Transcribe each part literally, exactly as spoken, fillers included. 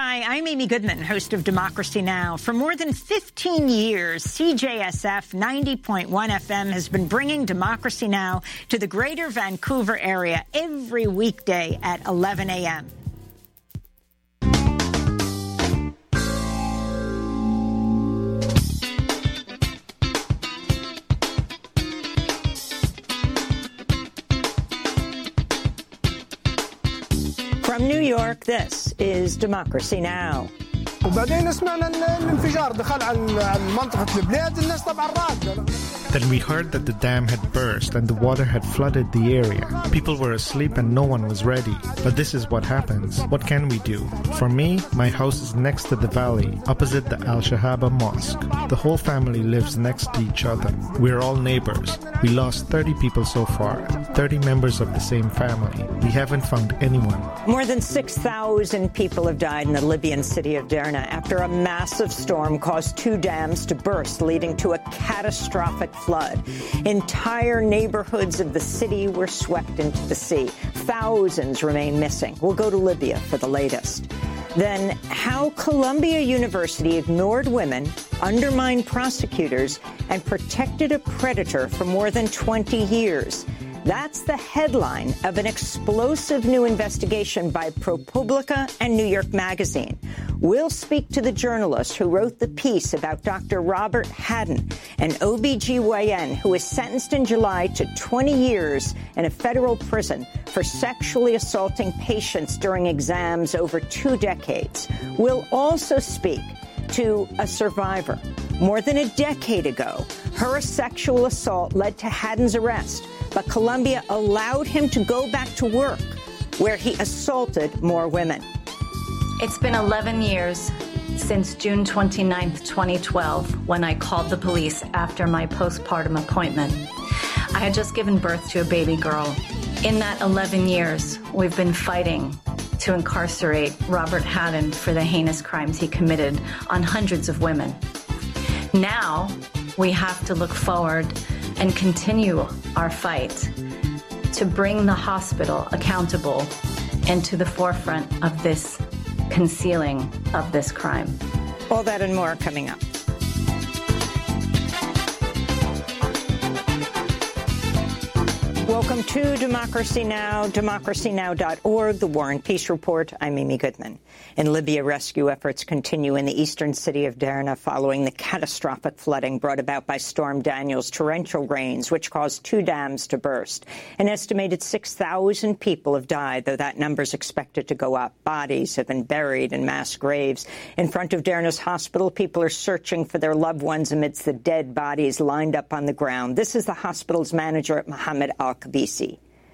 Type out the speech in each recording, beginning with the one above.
Hi, I'm Amy Goodman, host of Democracy Now! For more than fifteen years, C J S F ninety point one F M has been bringing Democracy Now! To the greater Vancouver area every weekday at eleven a m From New York, this is Democracy Now! وبعدين سمعنا الانفجار دخل على منطقة البلاد الناس طبعا راجعة. Then we heard that the dam had burst and the water had flooded the area. People were asleep and no one was ready. But this is what happens. What can we do? For me, my house is next to the valley, opposite the Al-Shahaba Mosque. The whole family lives next to each other. We're all neighbors. We lost thirty people so far, thirty members of the same family. We haven't found anyone. More than six thousand people have died in the Libyan city of Derna after a massive storm caused two dams to burst, leading to a catastrophic flood. Entire neighborhoods of the city were swept into the sea. Thousands remain missing. We'll go to Libya for the latest. Then, how Columbia University ignored women, undermined prosecutors, and protected a predator for more than twenty years. That's the headline of an explosive new investigation by ProPublica and New York Magazine. We'll speak to the journalist who wrote the piece about Doctor Robert Haddon, an O B G Y N who was sentenced in July to twenty years in a federal prison for sexually assaulting patients during exams over two decades. We'll also speak to a survivor. More than a decade ago, her sexual assault led to Haddon's arrest, but Columbia allowed him to go back to work, where he assaulted more women. It's been eleven years since June twenty-ninth, twenty twelve, when I called the police after my postpartum appointment. I had just given birth to a baby girl. In that eleven years, we've been fighting to incarcerate Robert Haddon for the heinous crimes he committed on hundreds of women. Now, we have to look forward and continue our fight to bring the hospital accountable and to the forefront of this concealing of this crime. All that and more coming up. Welcome to Democracy Now!, democracy now dot org, the War and Peace Report. I'm Amy Goodman. In Libya, rescue efforts continue in the eastern city of Derna following the catastrophic flooding brought about by Storm Daniel's torrential rains, which caused two dams to burst. An estimated six thousand people have died, though that number is expected to go up. Bodies have been buried in mass graves. In front of Derna's hospital, people are searching for their loved ones amidst the dead bodies lined up on the ground. This is the hospital's manager, Mohammed Al-Kabisi.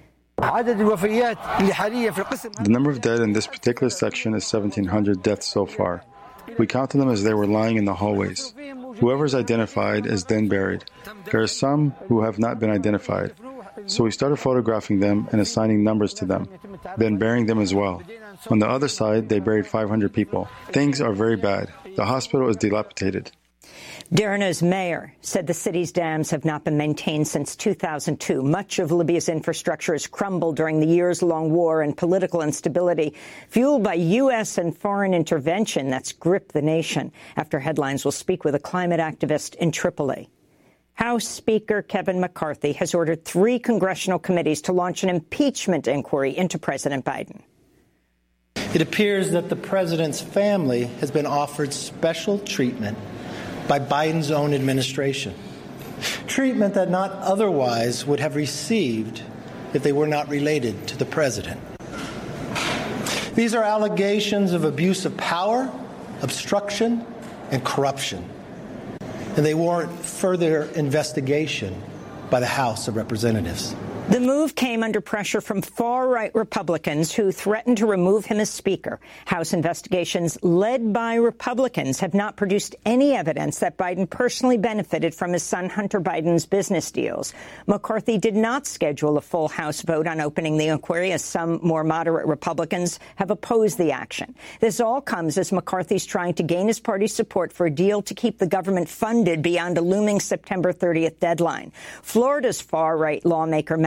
The number of dead in this particular section is seventeen hundred deaths so far. We counted them as they were lying in the hallways. Whoever is identified is then buried. There are some who have not been identified. So we started photographing them and assigning numbers to them, then burying them as well. On the other side, they buried five hundred people. Things are very bad. The hospital is dilapidated. Derna's mayor said the city's dams have not been maintained since two thousand two. Much of Libya's infrastructure has crumbled during the years-long war and political instability, fueled by U S and foreign intervention that's gripped the nation. After headlines, we'll speak with a climate activist in Tripoli. House Speaker Kevin McCarthy has ordered three congressional committees to launch an impeachment inquiry into President Biden. It appears that the president's family has been offered special treatment by Biden's own administration, treatment that not otherwise would have received if they were not related to the president. These are allegations of abuse of power, obstruction, and corruption, and they warrant further investigation by the House of Representatives. The move came under pressure from far-right Republicans who threatened to remove him as Speaker. House investigations led by Republicans have not produced any evidence that Biden personally benefited from his son Hunter Biden's business deals. McCarthy did not schedule a full House vote on opening the inquiry, as some more moderate Republicans have opposed the action. This all comes as McCarthy's trying to gain his party's support for a deal to keep the government funded beyond a looming September thirtieth deadline. Florida's far-right lawmaker Matt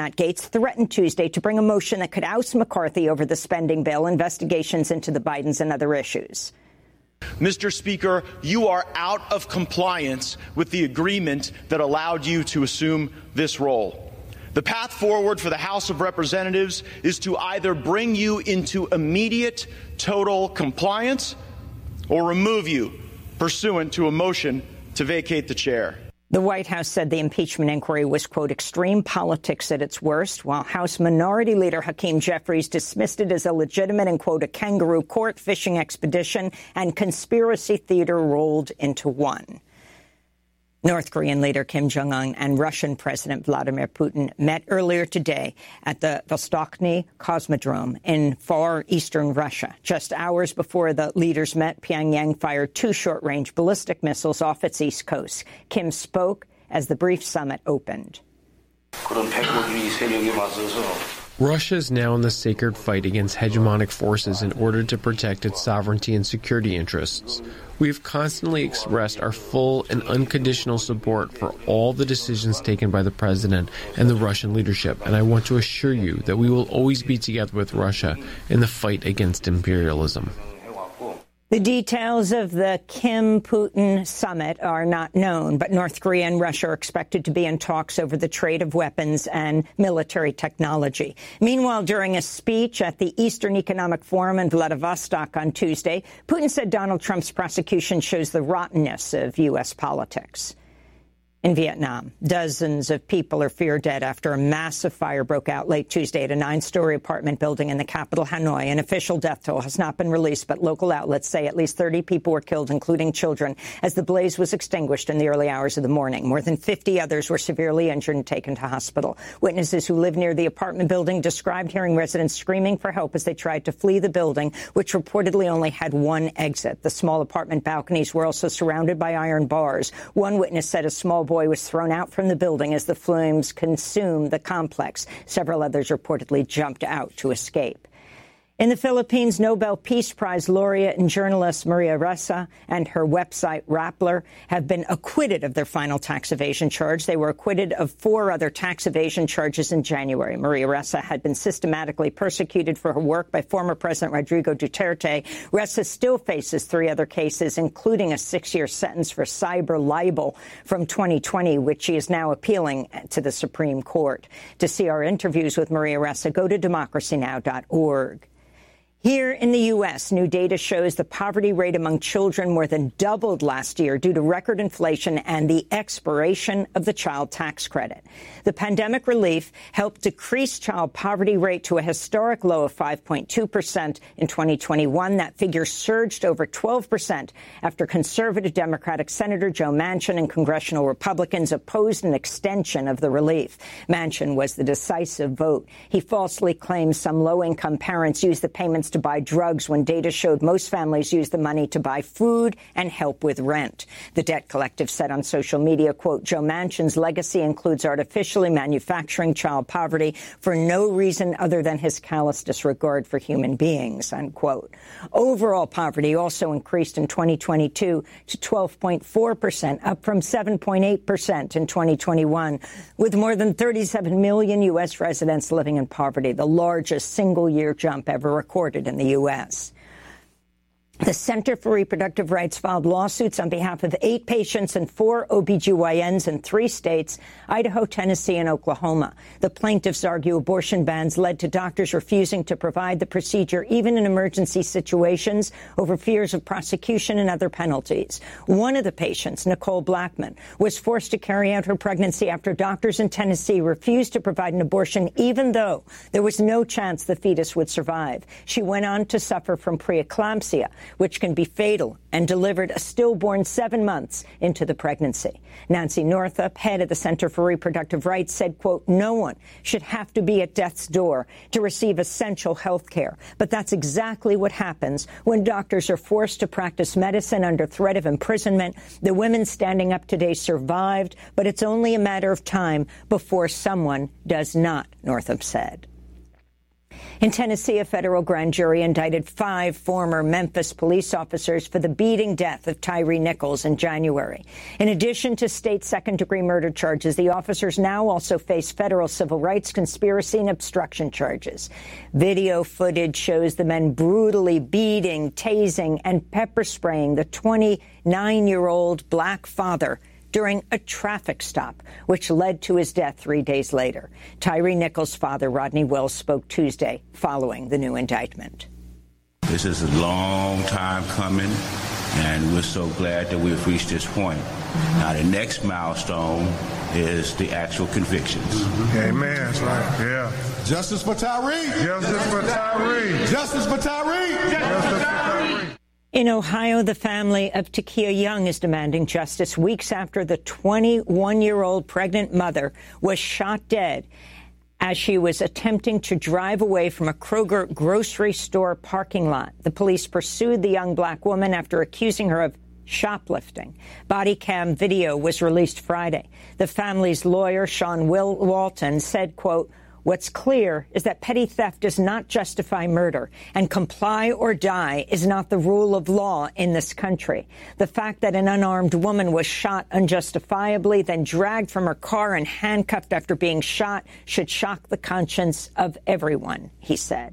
Matt Gaetz threatened Tuesday to bring a motion that could oust McCarthy over the spending bill, investigations into the Bidens and other issues. Mister Speaker, you are out of compliance with the agreement that allowed you to assume this role. The path forward for the House of Representatives is to either bring you into immediate total compliance or remove you pursuant to a motion to vacate the chair. The White House said the impeachment inquiry was, quote, extreme politics at its worst, while House Minority Leader Hakeem Jeffries dismissed it as illegitimate and, quote, a kangaroo court fishing expedition and conspiracy theater rolled into one. North Korean leader Kim Jong-un and Russian President Vladimir Putin met earlier today at the Vostochny Cosmodrome in far eastern Russia. Just hours before the leaders met, Pyongyang fired two short-range ballistic missiles off its east coast. Kim spoke as the brief summit opened. Russia is now in the sacred fight against hegemonic forces in order to protect its sovereignty and security interests. We have constantly expressed our full and unconditional support for all the decisions taken by the president and the Russian leadership, and I want to assure you that we will always be together with Russia in the fight against imperialism. The details of the Kim-Putin summit are not known, but North Korea and Russia are expected to be in talks over the trade of weapons and military technology. Meanwhile, during a speech at the Eastern Economic Forum in Vladivostok on Tuesday, Putin said Donald Trump's prosecution shows the rottenness of U S politics. In Vietnam, dozens of people are feared dead after a massive fire broke out late Tuesday at a nine-story apartment building in the capital, Hanoi. An official death toll has not been released, but local outlets say at least thirty people were killed, including children, as the blaze was extinguished in the early hours of the morning. More than fifty others were severely injured and taken to hospital. Witnesses who live near the apartment building described hearing residents screaming for help as they tried to flee the building, which reportedly only had one exit. The small apartment balconies were also surrounded by iron bars. One witness said a small boy was thrown out from the building as the flames consumed the complex. Several others reportedly jumped out to escape. In the Philippines, Nobel Peace Prize laureate and journalist Maria Ressa and her website Rappler have been acquitted of their final tax evasion charge. They were acquitted of four other tax evasion charges in January. Maria Ressa had been systematically persecuted for her work by former President Rodrigo Duterte. Ressa still faces three other cases, including a six-year sentence for cyber libel from twenty twenty, which she is now appealing to the Supreme Court. To see our interviews with Maria Ressa, go to democracy now dot org. Here in the U S, new data shows the poverty rate among children more than doubled last year due to record inflation and the expiration of the child tax credit. The pandemic relief helped decrease child poverty rate to a historic low of five point two percent in twenty twenty-one. That figure surged over twelve percent after conservative Democratic Senator Joe Manchin and congressional Republicans opposed an extension of the relief. Manchin was the decisive vote. He falsely claimed some low-income parents used the payments to buy drugs when data showed most families use the money to buy food and help with rent. The Debt Collective said on social media, quote, Joe Manchin's legacy includes artificially manufacturing child poverty for no reason other than his callous disregard for human beings, unquote. Overall poverty also increased in twenty twenty-two to twelve point four percent, up from seven point eight percent in twenty twenty-one, with more than thirty-seven million U S residents living in poverty, the largest single-year jump ever recorded in the U S. The Center for Reproductive Rights filed lawsuits on behalf of eight patients and four O B G Y Ns in three states, Idaho, Tennessee, and Oklahoma. The plaintiffs argue abortion bans led to doctors refusing to provide the procedure even in emergency situations over fears of prosecution and other penalties. One of the patients, Nicole Blackman, was forced to carry out her pregnancy after doctors in Tennessee refused to provide an abortion even though there was no chance the fetus would survive. She went on to suffer from preeclampsia, which can be fatal, and delivered a stillborn seven months into the pregnancy. Nancy Northup, head of the Center for Reproductive Rights, said, quote, no one should have to be at death's door to receive essential health care. But that's exactly what happens when doctors are forced to practice medicine under threat of imprisonment. The women standing up today survived, but it's only a matter of time before someone does not, Northup said. In Tennessee, a federal grand jury indicted five former Memphis police officers for the beating death of Tyre Nichols in January. In addition to state second-degree murder charges, the officers now also face federal civil rights conspiracy and obstruction charges. Video footage shows the men brutally beating, tasing, and pepper spraying the twenty-nine-year-old black father during a traffic stop, which led to his death three days later. Tyre Nichols' father, Rodney Wills, spoke Tuesday following the new indictment. This is a long time coming, and we're so glad that we've reached this point. Mm-hmm. Now, the next milestone is the actual convictions. Mm-hmm. Amen. That's right. Yeah. Justice for Tyre! Justice for Tyre! Justice for Tyre! Justice for Tyre! In Ohio, the family of Takia Young is demanding justice weeks after the twenty-one-year-old pregnant mother was shot dead as she was attempting to drive away from a Kroger grocery store parking lot. The police pursued the young black woman after accusing her of shoplifting. Body cam video was released Friday. The family's lawyer, Sean Will Walton, said, quote, "What's clear is that petty theft does not justify murder, and comply or die is not the rule of law in this country. The fact that an unarmed woman was shot unjustifiably, then dragged from her car and handcuffed after being shot should shock the conscience of everyone," he said.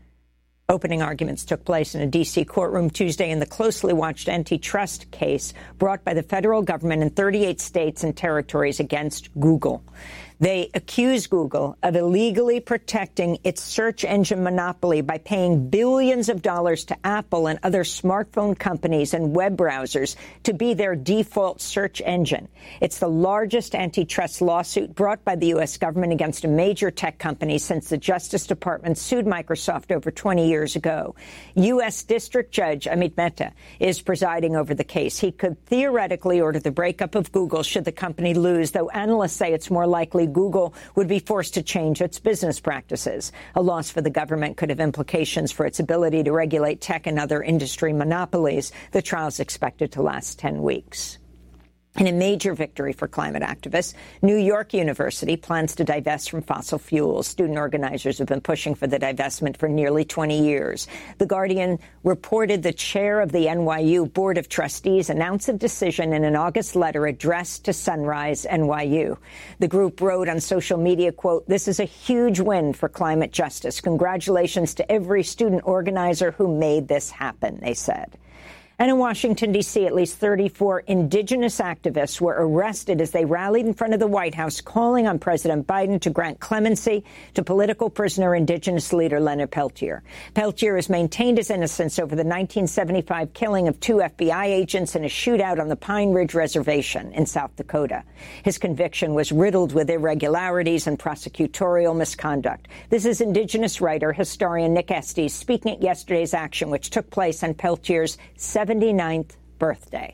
Opening arguments took place in a D C courtroom Tuesday in the closely watched antitrust case brought by the federal government in thirty-eight states and territories against Google. They accuse Google of illegally protecting its search engine monopoly by paying billions of dollars to Apple and other smartphone companies and web browsers to be their default search engine. It's the largest antitrust lawsuit brought by the U S government against a major tech company since the Justice Department sued Microsoft over twenty years ago. U S District Judge Amit Mehta is presiding over the case. He could theoretically order the breakup of Google should the company lose, though analysts say it's more likely Google would be forced to change its business practices. A loss for the government could have implications for its ability to regulate tech and other industry monopolies. The trial is expected to last ten weeks. In a major victory for climate activists, New York University plans to divest from fossil fuels. Student organizers have been pushing for the divestment for nearly twenty years. The Guardian reported the chair of the N Y U Board of Trustees announced a decision in an August letter addressed to Sunrise N Y U. The group wrote on social media, quote, "This is a huge win for climate justice. Congratulations to every student organizer who made this happen," they said. And in Washington, D C, at least thirty-four indigenous activists were arrested as they rallied in front of the White House, calling on President Biden to grant clemency to political prisoner indigenous leader Leonard Peltier. Peltier has maintained his innocence over the nineteen seventy-five killing of two F B I agents in a shootout on the Pine Ridge Reservation in South Dakota. His conviction was riddled with irregularities and prosecutorial misconduct. This is indigenous writer, historian Nick Estes speaking at yesterday's action, which took place on Peltier's seventy-ninth birthday.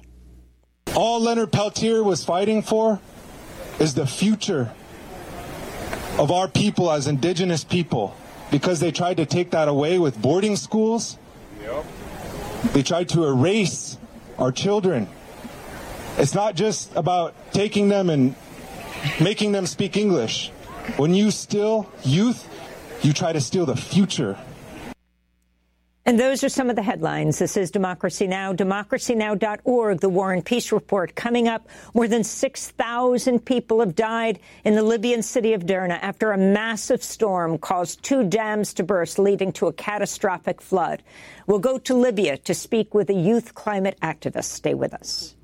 All Leonard Peltier was fighting for is the future of our people as indigenous people, because they tried to take that away with boarding schools. Yep. They tried to erase our children. It's not just about taking them and making them speak English. When you steal youth, you try to steal the future. And those are some of the headlines. This is Democracy Now!, democracy now dot org, the War and Peace Report. Coming up, more than six thousand people have died in the Libyan city of Derna after a massive storm caused two dams to burst, leading to a catastrophic flood. We'll go to Libya to speak with a youth climate activist. Stay with us.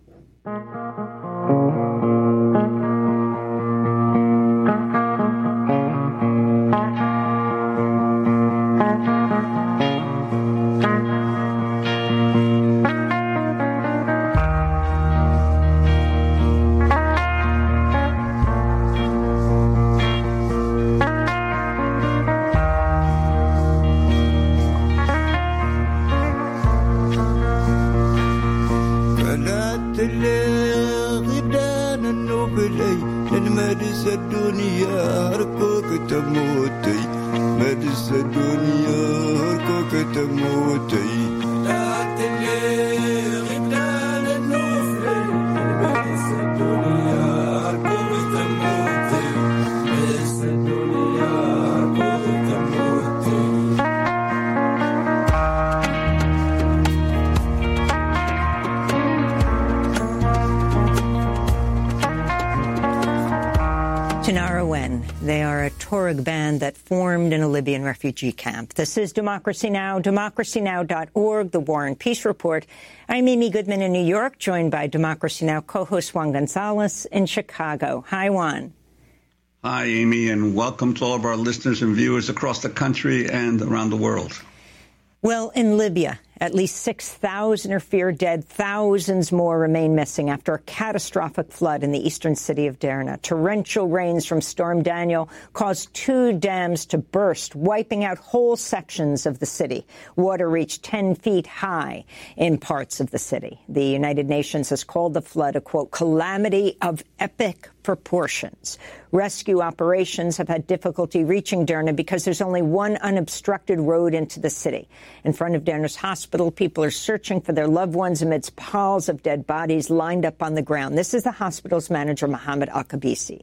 They are a Tuareg band that formed in a Libyan refugee camp. This is Democracy Now!, democracy now dot org, the War and Peace Report. I'm Amy Goodman in New York, joined by Democracy Now! Co-host Juan Gonzalez in Chicago. Hi, Juan. Hi, Amy, and welcome to all of our listeners and viewers across the country and around the world. Well, in Libya, at least six thousand are feared dead. Thousands more remain missing after a catastrophic flood in the eastern city of Derna. Torrential rains from Storm Daniel caused two dams to burst, wiping out whole sections of the city. Water reached ten feet high in parts of the city. The United Nations has called the flood a, quote, calamity of epic proportions. Rescue operations have had difficulty reaching Derna because there's only one unobstructed road into the city. In front of Derna's hospital, people are searching for their loved ones amidst piles of dead bodies lined up on the ground. This is the hospital's manager, Mohammed Al-Kabisi.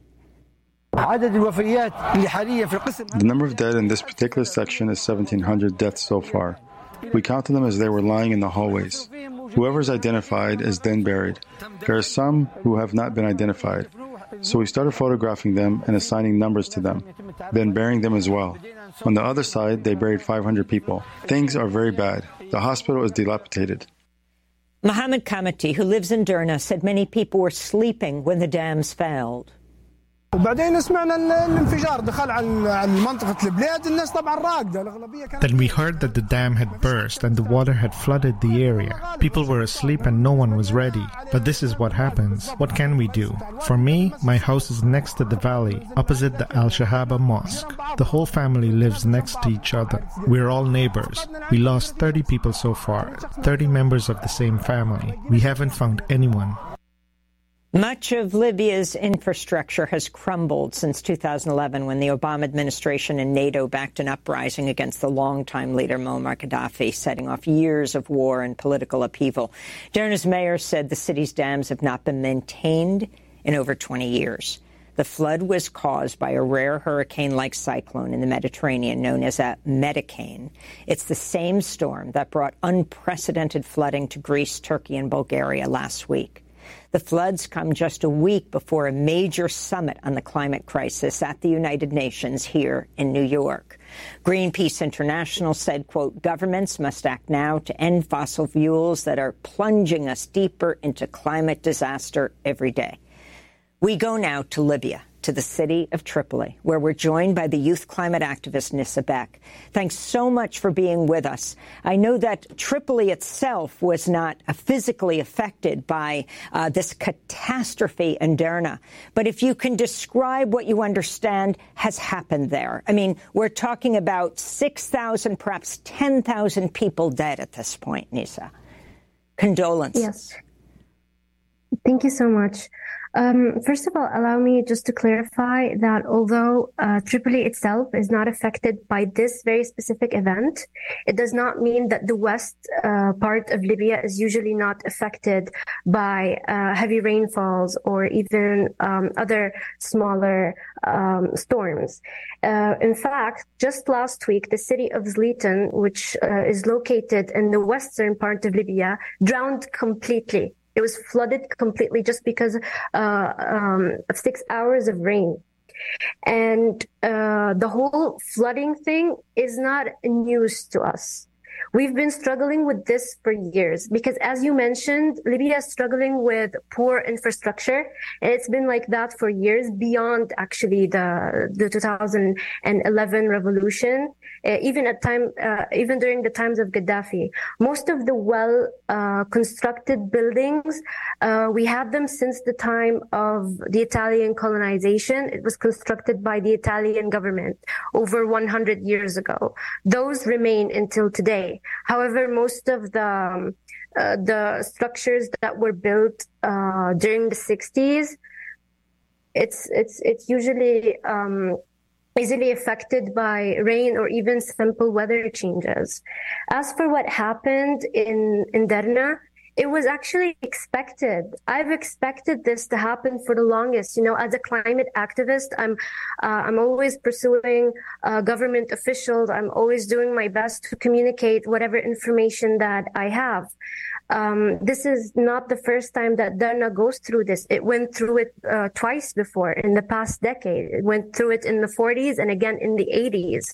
The number of dead in this particular section is seventeen hundred deaths so far. We counted them as they were lying in the hallways. Whoever is identified is then buried. There are some who have not been identified. So we started photographing them and assigning numbers to them, then burying them as well. On the other side, they buried five hundred people. Things are very bad. The hospital is dilapidated. Mohammed Kamati, who lives in Derna, said many people were sleeping when the dams failed. Then we heard that the dam had burst and the water had flooded the area. People were asleep and no one was ready. But this is what happens. What can we do? For me, my house is next to the valley, opposite the Al-Shahaba Mosque. The whole family lives next to each other. We're all neighbors. We lost thirty people so far, thirty members of the same family. We haven't found anyone. Much of Libya's infrastructure has crumbled since two thousand eleven, when the Obama administration and NATO backed an uprising against the longtime leader Muammar Gaddafi, setting off years of war and political upheaval. Derna's mayor said the city's dams have not been maintained in over twenty years. The flood was caused by a rare hurricane-like cyclone in the Mediterranean known as a Medicane. It's the same storm that brought unprecedented flooding to Greece, Turkey, and Bulgaria last week. The floods come just a week before a major summit on the climate crisis at the United Nations here in New York. Greenpeace International said, quote, governments must act now to end fossil fuels that are plunging us deeper into climate disaster every day. We go now to Libya, to the city of Tripoli, where we're joined by the youth climate activist Nissa Beck. Thanks so much for being with us. I know that Tripoli itself was not uh, physically affected by uh, this catastrophe in Derna, but if you can describe what you understand has happened there. I mean, we're talking about six thousand, perhaps ten thousand people dead at this point, Nissa. Condolences. Yes. Thank you so much. Um, first of all, allow me just to clarify that although uh, Tripoli itself is not affected by this very specific event, it does not mean that the west uh, part of Libya is usually not affected by uh, heavy rainfalls or even um, other smaller um, storms. Uh, in fact, just last week, the city of Zliten, which uh, is located in the western part of Libya, drowned completely. It was flooded completely just because uh, um, of six hours of rain. And uh, the whole flooding thing is not news to us. We've been struggling with this for years because, as you mentioned, Libya is struggling with poor infrastructure, and it's been like that for years, beyond actually the the two thousand eleven revolution. Uh, even at time, uh, even during the times of Gaddafi, most of the well uh, constructed buildings, uh, we have them since the time of the Italian colonization. It was constructed by the Italian government over one hundred years ago. Those remain until today. However, most of the um, uh, the structures that were built uh, during the sixties, it's it's it's usually um, easily affected by rain or even simple weather changes. As for what happened in in Derna, it was actually expected. I've expected this to happen for the longest. You know, as a climate activist, I'm uh, I'm always pursuing uh, government officials. I'm always doing my best to communicate whatever information that I have. Um, this is not the first time that Derna goes through this. It went through it uh, twice before in the past decade. It went through it in the forties and again in the eighties.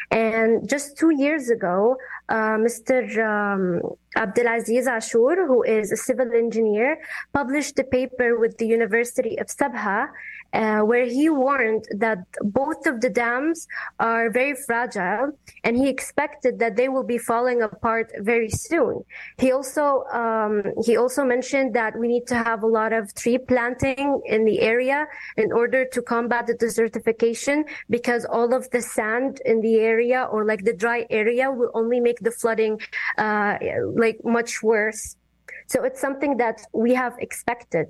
And just two years ago, uh, Mister Um, Abdelaziz Ashur, who is a civil engineer, published a paper with the University of Sabha uh, where he warned that both of the dams are very fragile and he expected that they will be falling apart very soon. He also um, he also mentioned that we need to have a lot of tree planting in the area in order to combat the desertification, because all of the sand in the area or like the dry area will only make the flooding uh, like much worse. So it's something that we have expected.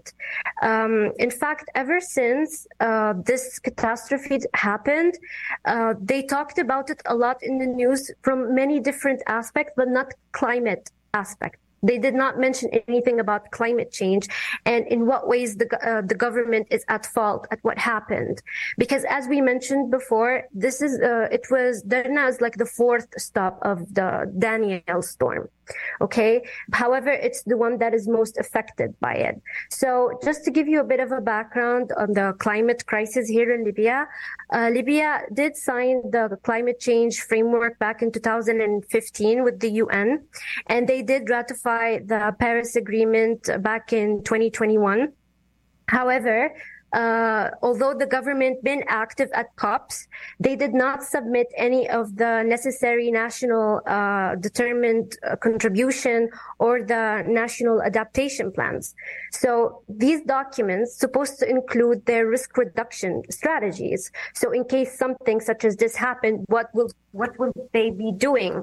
Um, in fact, ever since uh, this catastrophe happened, uh, they talked about it a lot in the news from many different aspects, but not climate aspect. They did not mention anything about climate change and in what ways the uh, the government is at fault at what happened. Because as we mentioned before, this is uh, it was Derna is like the fourth stop of the Danielle storm. Okay. However, it's the one that is most affected by it. So just to give you a bit of a background on the climate crisis here in Libya, uh, Libya did sign the climate change framework back in two thousand fifteen with the U N, and they did ratify the Paris Agreement back in twenty twenty-one. However, Uh, although the government been active at COPs, they did not submit any of the necessary national uh, determined uh, contribution or the national adaptation plans. So these documents supposed to include their risk reduction strategies. So in case something such as this happened, what will what will they be doing?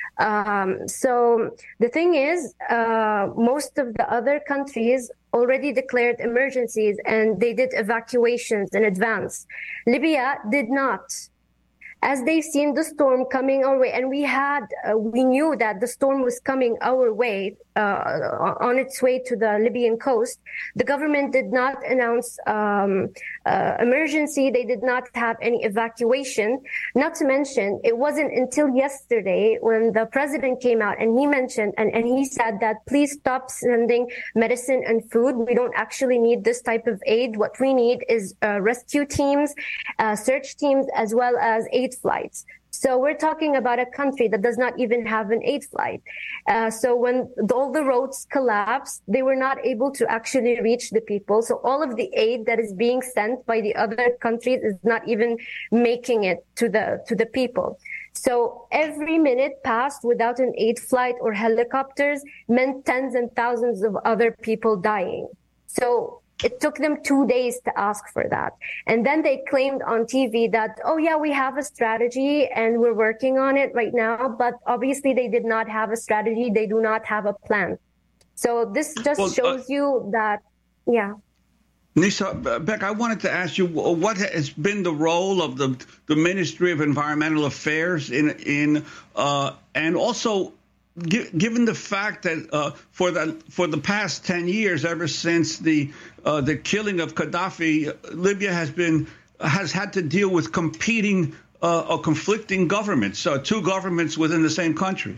Um, so the thing is, uh, most of the other countries already declared emergencies and they did evacuations in advance. Libya did not. As they've seen the storm coming our way, and we had, uh, we knew that the storm was coming our way, uh, on its way to the Libyan coast, the government did not announce um, uh, emergency. They did not have any evacuation. Not to mention, it wasn't until yesterday when the president came out and he mentioned, and, and he said that please stop sending medicine and food. We don't actually need this type of aid. What we need is uh, rescue teams, uh, search teams, as well as aid flights. So we're talking about a country that does not even have an aid flight. Uh, so when all the roads collapsed, they were not able to actually reach the people. So all of the aid that is being sent by the other countries is not even making it to the to the people. So every minute passed without an aid flight or helicopters meant tens and thousands of other people dying. So it took them two days to ask for that. And then they claimed on T V that, oh yeah, we have a strategy and we're working on it right now. But obviously they did not have a strategy. They do not have a plan. So this just well, shows uh, you that, yeah. Nisa, Beck, I wanted to ask you, what has been the role of the, the Ministry of Environmental Affairs in, in uh, and also, given the fact that uh, for the for the past ten years, ever since the uh, the killing of Gaddafi, Libya has been has had to deal with competing uh, or conflicting governments, so two governments within the same country.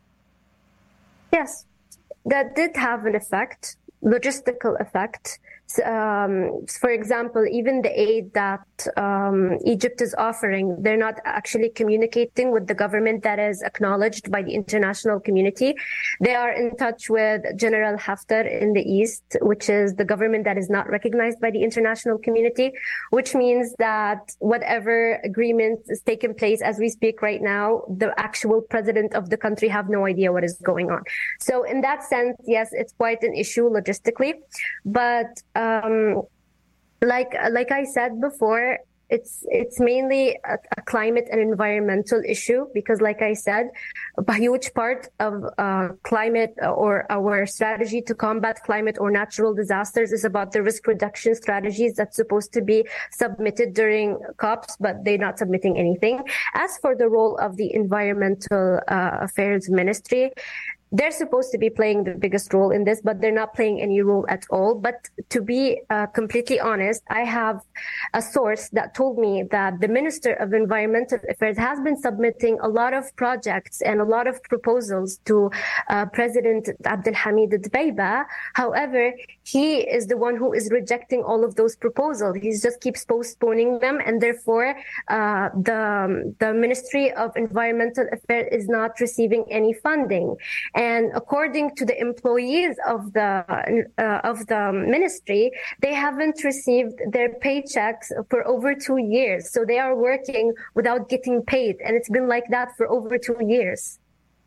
Yes, that did have an effect, logistical effect. Um, for example, even the aid that um, Egypt is offering, they're not actually communicating with the government that is acknowledged by the international community. They are in touch with General Haftar in the east, which is the government that is not recognized by the international community, which means that whatever agreement is taking place as we speak right now, the actual president of the country have no idea what is going on. So in that sense, yes, it's quite an issue logistically, but Um, like like I said before, it's it's mainly a, a climate and environmental issue because, like I said, a huge part of uh, climate or our strategy to combat climate or natural disasters is about the risk reduction strategies that's supposed to be submitted during COPs, but they're not submitting anything. As for the role of the Environmental uh, Affairs Ministry, they're supposed to be playing the biggest role in this, but they're not playing any role at all. But to be uh, completely honest, I have a source that told me that the Minister of Environmental Affairs has been submitting a lot of projects and a lot of proposals to uh, President Abdelhamid Dbeiba. However, he is the one who is rejecting all of those proposals. He just keeps postponing them, and therefore uh, the, the Ministry of Environmental Affairs is not receiving any funding. And according to the employees of the uh, of the ministry, they haven't received their paychecks for over two years. So they are working without getting paid, and it's been like that for over two years.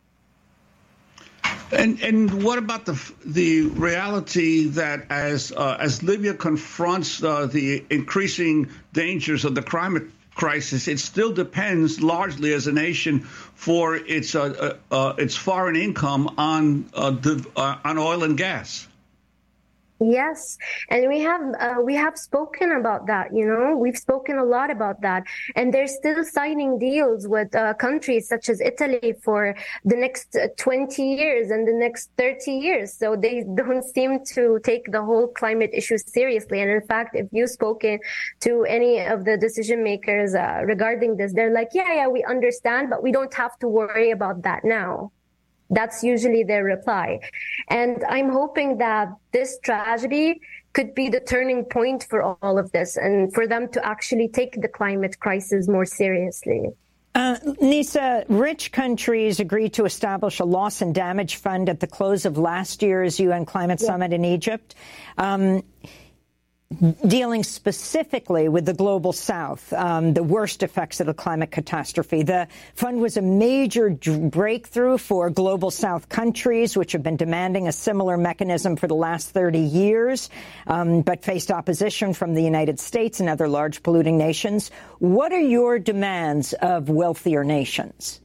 And and what about the the reality that as uh, as Libya confronts uh, the increasing dangers of the climate crisis, it still depends largely as a nation for its uh, uh, uh, its foreign income on uh, the, uh, on oil and gas. Yes, and we have uh, we have spoken about that. You know, we've spoken a lot about that, and they're still signing deals with uh, countries such as Italy for the next twenty years and the next thirty years. So they don't seem to take the whole climate issue seriously. And in fact, if you've spoken to any of the decision makers uh, regarding this, they're like, "Yeah, yeah, we understand, but we don't have to worry about that now." That's usually their reply. And I'm hoping that this tragedy could be the turning point for all of this and for them to actually take the climate crisis more seriously. Uh, Nisa, rich countries agreed to establish a loss and damage fund at the close of last year's U N Climate yeah. Summit in Egypt. Um, dealing specifically with the global south, um, the worst effects of the climate catastrophe. The fund was a major breakthrough for global south countries, which have been demanding a similar mechanism for the last thirty years, um, but faced opposition from the United States and other large polluting nations. What are your demands of wealthier nations?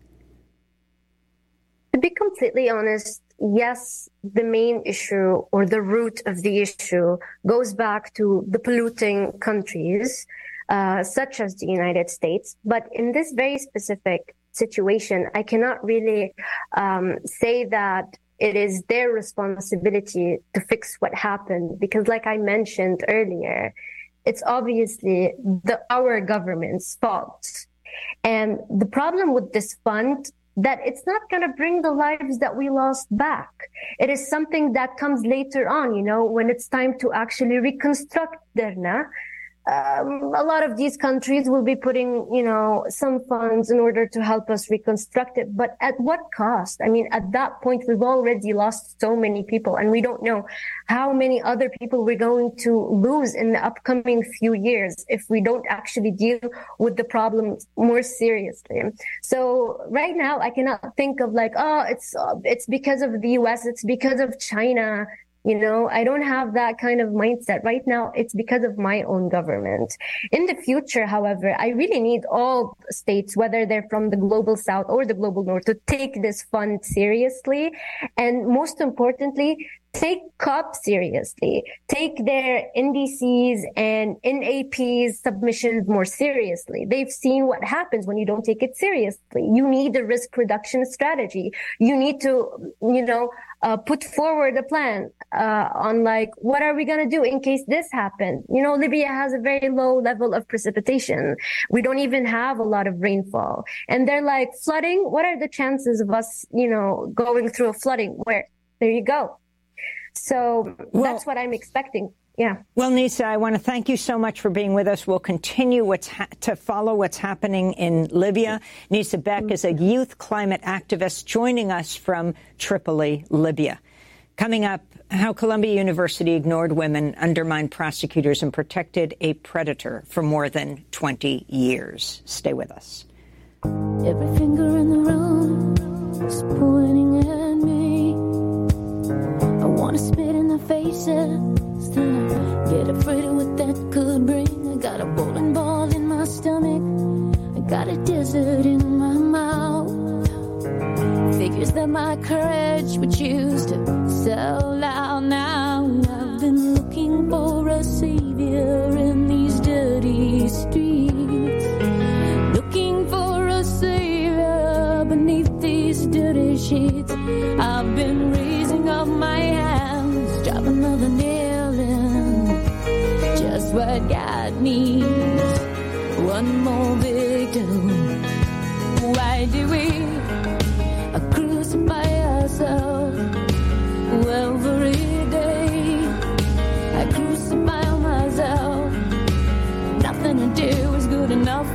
To be completely honest, yes, the main issue or the root of the issue goes back to the polluting countries, uh, such as the United States. But in this very specific situation, I cannot really um, say that it is their responsibility to fix what happened, because like I mentioned earlier, it's obviously the, our government's fault. And the problem with this fund, that it's not going to bring the lives that we lost back. It is something that comes later on, you know, when it's time to actually reconstruct Derna. Um, a lot of these countries will be putting, you know, some funds in order to help us reconstruct it. But at what cost? I mean, at that point, we've already lost so many people, and we don't know how many other people we're going to lose in the upcoming few years if we don't actually deal with the problem more seriously. So right now, I cannot think of like, oh, it's uh, it's because of the U S, it's because of China. You know, I don't have that kind of mindset. Right now, it's because of my own government. In the future, however, I really need all states, whether they're from the global south or the global north, to take this fund seriously. And most importantly, take COP seriously. Take their N D Cs and N A Ps submissions more seriously. They've seen what happens when you don't take it seriously. You need a risk reduction strategy. You need to, you know, uh, put forward a plan uh, on like, what are we going to do in case this happens? You know, Libya has a very low level of precipitation. We don't even have a lot of rainfall. And they're like, flooding? What are the chances of us, you know, going through a flooding? Where? There you go. So well, that's what I'm expecting. Yeah. Well, Nisa, I want to thank you so much for being with us. We'll continue what's ha- to follow what's happening in Libya. Nisa Beck mm-hmm. is a youth climate activist joining us from Tripoli, Libya. Coming up, how Columbia University ignored women, undermined prosecutors, and protected a predator for more than twenty years. Stay with us. Every finger in the room is pointing at me. I want to spit in their faces, then I get afraid of what that could bring. I got a bowling ball in my stomach, I got a desert in my mouth. Figures that my courage would choose to sell out now. I've been looking for a savior in these dirty streets, looking for a savior beneath these dirty sheets. I've been what God needs. One more victim. Why do we crucify ourselves? Well, every day I crucify myself. Nothing to do is good enough